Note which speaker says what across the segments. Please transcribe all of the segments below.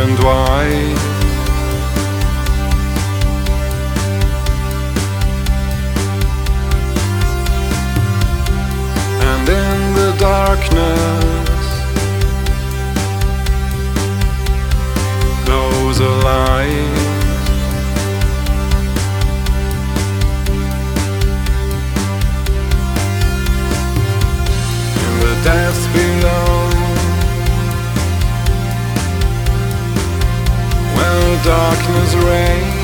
Speaker 1: and white. And in the darkness goes a light. In the depths below, where darkness reigns,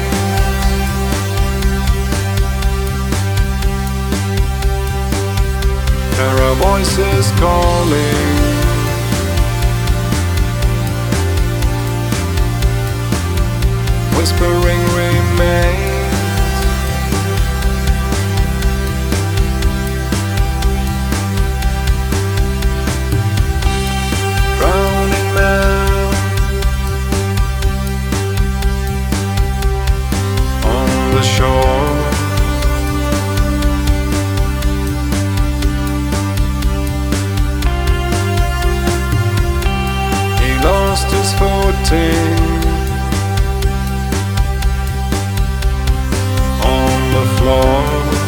Speaker 1: there are voices calling, whispering remains. Drowning man on the shore, lost his footing on the floor.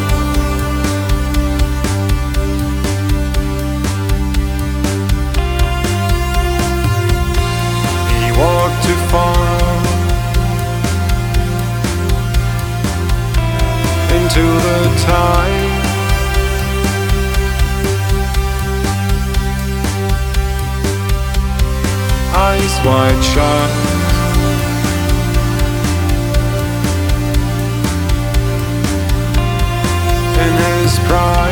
Speaker 1: He walked too far into the tide. Eyes wide shut, in his pride.